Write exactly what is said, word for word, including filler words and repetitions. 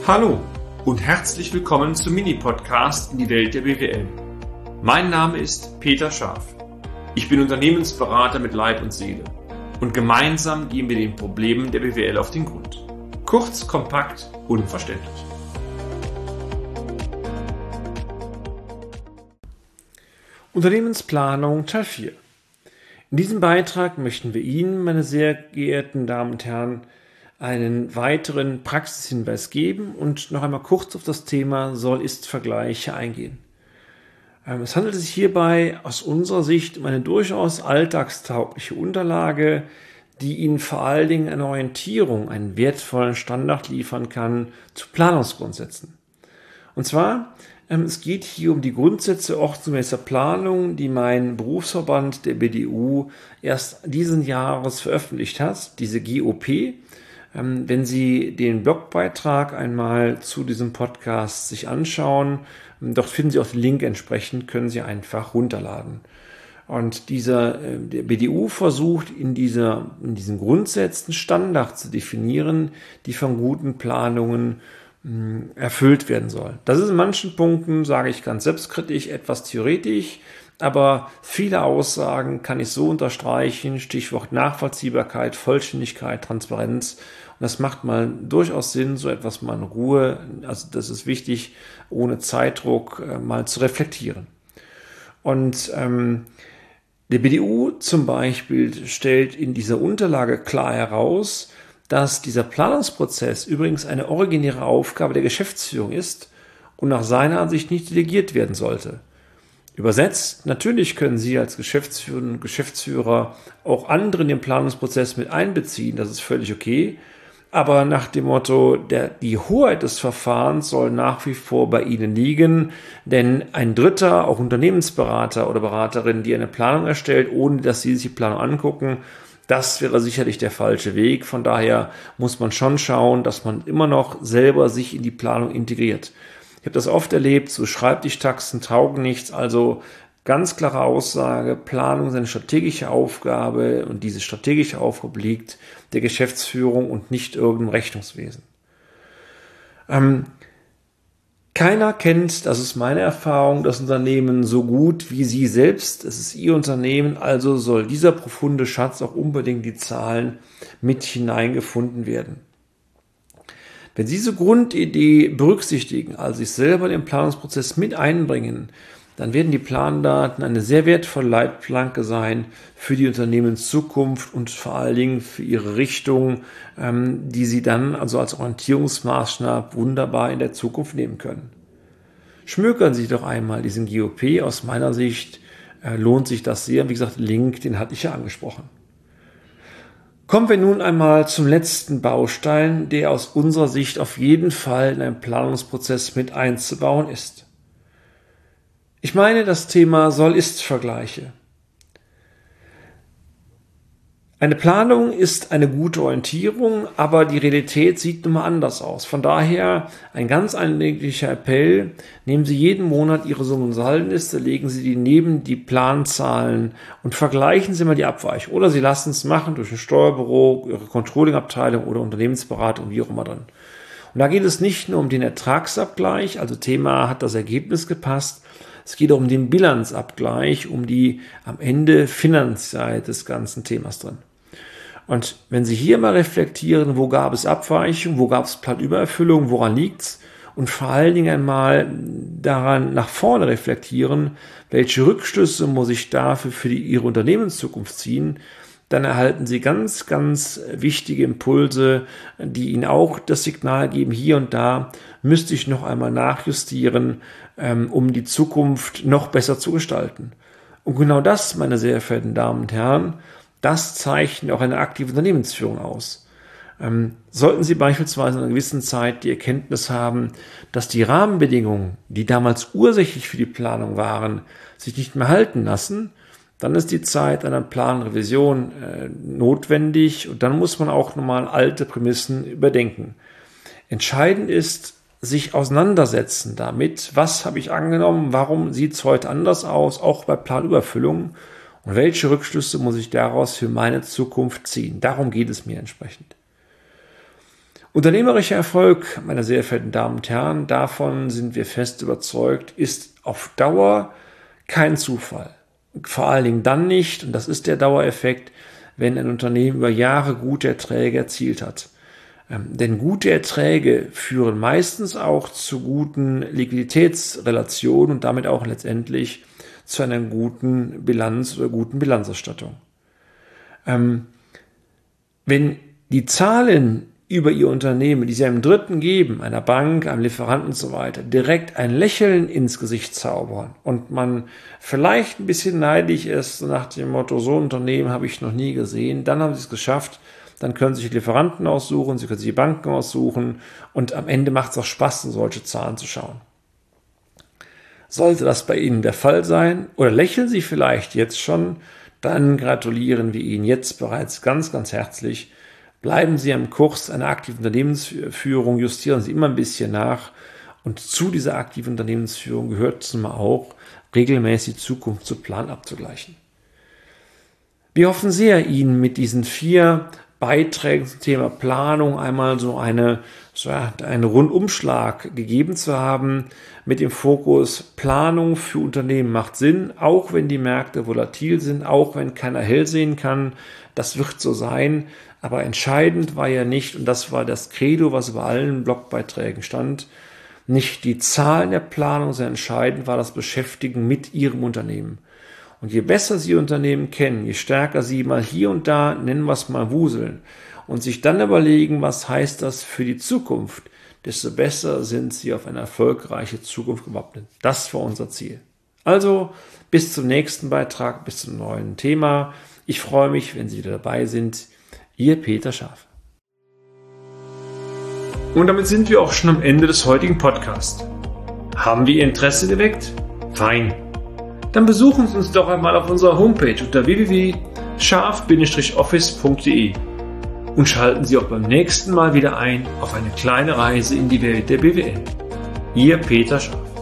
Hallo und herzlich willkommen zum Mini-Podcast in die Welt der B W L. Mein Name ist Peter Scharf. Ich bin Unternehmensberater mit Leib und Seele und gemeinsam gehen wir den Problemen der B W L auf den Grund. Kurz, kompakt, unverständlich. Unternehmensplanung Teil vier. In diesem Beitrag möchten wir Ihnen, meine sehr geehrten Damen und Herren, einen weiteren Praxishinweis geben und noch einmal kurz auf das Thema Soll-Ist-Vergleiche eingehen. Es handelt sich hierbei aus unserer Sicht um eine durchaus alltagstaugliche Unterlage, die Ihnen vor allen Dingen eine Orientierung, einen wertvollen Standard liefern kann zu Planungsgrundsätzen. Und zwar, es geht hier um die Grundsätze ordnungsgemäßer Planung, die mein Berufsverband der B D U erst diesen Jahres veröffentlicht hat, diese G O P. Wenn Sie den Blogbeitrag einmal zu diesem Podcast sich anschauen, dort finden Sie auch den Link entsprechend, können Sie einfach runterladen. Und dieser, der B D U versucht in, dieser, in diesen Grundsätzen Standards zu definieren, die von guten Planungen mh, erfüllt werden sollen. Das ist in manchen Punkten, sage ich ganz selbstkritisch, etwas theoretisch, aber viele Aussagen kann ich so unterstreichen, Stichwort Nachvollziehbarkeit, Vollständigkeit, Transparenz. Und das macht mal durchaus Sinn, so etwas mal in Ruhe, also das ist wichtig, ohne Zeitdruck äh, mal zu reflektieren. Und ähm, der B D U zum Beispiel stellt in dieser Unterlage klar heraus, dass dieser Planungsprozess übrigens eine originäre Aufgabe der Geschäftsführung ist und nach seiner Ansicht nicht delegiert werden sollte. Übersetzt, natürlich können Sie als Geschäftsführerin und Geschäftsführer auch andere in den Planungsprozess mit einbeziehen, das ist völlig okay, aber nach dem Motto, der, die Hoheit des Verfahrens soll nach wie vor bei Ihnen liegen, denn ein Dritter, auch Unternehmensberater oder Beraterin, die eine Planung erstellt, ohne dass Sie sich die Planung angucken, das wäre sicherlich der falsche Weg. Von daher muss man schon schauen, dass man immer noch selber sich in die Planung integriert. Ich habe das oft erlebt, so Schreibtischtaxen taugen nichts, also ganz klare Aussage, Planung ist eine strategische Aufgabe und diese strategische Aufgabe liegt der Geschäftsführung und nicht irgendeinem Rechnungswesen. Ähm, keiner kennt, das ist meine Erfahrung, das Unternehmen so gut wie Sie selbst. Es ist Ihr Unternehmen, also soll dieser profunde Schatz auch unbedingt die Zahlen mit hineingefunden werden. Wenn Sie diese Grundidee berücksichtigen, also sich selber den Planungsprozess mit einbringen, dann werden die Plandaten eine sehr wertvolle Leitplanke sein für die Unternehmenszukunft und vor allen Dingen für Ihre Richtung, ähm, die Sie dann also als Orientierungsmaßstab wunderbar in der Zukunft nehmen können. Schmökern Sie doch einmal diesen G O P. Aus meiner Sicht äh, lohnt sich das sehr. Wie gesagt, Link, den hatte ich ja angesprochen. Kommen wir nun einmal zum letzten Baustein, der aus unserer Sicht auf jeden Fall in einen Planungsprozess mit einzubauen ist. Ich meine das Thema Soll-Ist-Vergleiche. Eine Planung ist eine gute Orientierung, aber die Realität sieht nun mal anders aus. Von daher ein ganz eindringlicher Appell, nehmen Sie jeden Monat Ihre Summen- und Saldenliste, legen Sie die neben die Planzahlen und vergleichen Sie mal die Abweichung. Oder Sie lassen es machen durch ein Steuerbüro, Ihre Controlling-Abteilung oder Unternehmensberatung, wie auch immer drin. Und da geht es nicht nur um den Ertragsabgleich, also Thema, hat das Ergebnis gepasst, es geht auch um den Bilanzabgleich, um die am Ende Finanzseite des ganzen Themas drin. Und wenn Sie hier mal reflektieren, wo gab es Abweichungen, wo gab es Planübererfüllung, woran liegt's? Und vor allen Dingen einmal daran nach vorne reflektieren, welche Rückschlüsse muss ich dafür für die, Ihre Unternehmenszukunft ziehen, dann erhalten Sie ganz, ganz wichtige Impulse, die Ihnen auch das Signal geben, hier und da müsste ich noch einmal nachjustieren, um die Zukunft noch besser zu gestalten. Und genau das, meine sehr verehrten Damen und Herren, das zeichnet auch eine aktive Unternehmensführung aus. Ähm, sollten Sie beispielsweise in einer gewissen Zeit die Erkenntnis haben, dass die Rahmenbedingungen, die damals ursächlich für die Planung waren, sich nicht mehr halten lassen, dann ist die Zeit einer Planrevision äh, notwendig und dann muss man auch nochmal alte Prämissen überdenken. Entscheidend ist, sich auseinandersetzen damit, was habe ich angenommen, warum sieht es heute anders aus, auch bei Planüberfüllung und welche Rückschlüsse muss ich daraus für meine Zukunft ziehen. Darum geht es mir entsprechend. Unternehmerischer Erfolg, meine sehr verehrten Damen und Herren, davon sind wir fest überzeugt, ist auf Dauer kein Zufall. Vor allen Dingen dann nicht, und das ist der Dauereffekt, wenn ein Unternehmen über Jahre gute Erträge erzielt hat. Ähm, denn gute Erträge führen meistens auch zu guten Liquiditätsrelationen und damit auch letztendlich zu einer guten Bilanz oder guten Bilanzausstattung. Ähm, wenn die Zahlen über Ihr Unternehmen, die Sie einem Dritten geben, einer Bank, einem Lieferanten und so weiter, direkt ein Lächeln ins Gesicht zaubern und man vielleicht ein bisschen neidisch ist, so nach dem Motto, so ein Unternehmen habe ich noch nie gesehen, dann haben Sie es geschafft, dann können Sie sich die Lieferanten aussuchen, Sie können sich die Banken aussuchen und am Ende macht es auch Spaß, in solche Zahlen zu schauen. Sollte das bei Ihnen der Fall sein oder lächeln Sie vielleicht jetzt schon, dann gratulieren wir Ihnen jetzt bereits ganz, ganz herzlich. Bleiben Sie am Kurs einer aktiven Unternehmensführung, justieren Sie immer ein bisschen nach und zu dieser aktiven Unternehmensführung gehört es immer auch, regelmäßig Zukunft zu Plan abzugleichen. Wir hoffen sehr, Ihnen mit diesen vier Beiträgen zum Thema Planung einmal so eine, so einen Rundumschlag gegeben zu haben mit dem Fokus Planung für Unternehmen macht Sinn, auch wenn die Märkte volatil sind, auch wenn keiner hell sehen kann, das wird so sein. Aber entscheidend war ja nicht, und das war das Credo, was über allen Blogbeiträgen stand, nicht die Zahlen der Planung, sondern entscheidend war das Beschäftigen mit Ihrem Unternehmen. Und je besser Sie Ihr Unternehmen kennen, je stärker Sie mal hier und da, nennen wir es mal, wuseln und sich dann überlegen, was heißt das für die Zukunft, desto besser sind Sie auf eine erfolgreiche Zukunft gewappnet. Das war unser Ziel. Also bis zum nächsten Beitrag, bis zum neuen Thema. Ich freue mich, wenn Sie wieder dabei sind. Ihr Peter Scharfe. Und damit sind wir auch schon am Ende des heutigen Podcasts. Haben wir Ihr Interesse geweckt? Fein. Dann besuchen Sie uns doch einmal auf unserer Homepage unter w w w punkt scharf Bindestrich office punkt d e und schalten Sie auch beim nächsten Mal wieder ein auf eine kleine Reise in die Welt der B W L. Ihr Peter Scharfe.